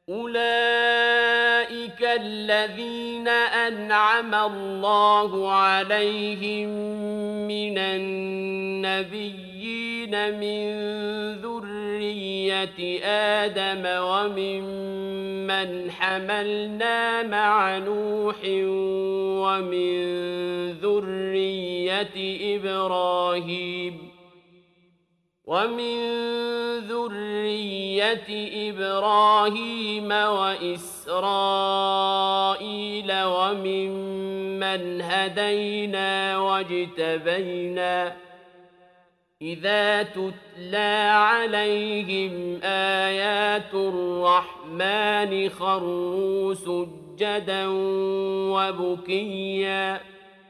أولئك الذين أنعم الله عليهم من النبيين من ذرية آدم وممن حملنا مع نوح ومن ذرية إبراهيم وإسرائيل وممن هدينا واجتبينا إذا تتلى عليهم آيات الرحمن خروا سجدا وبكيا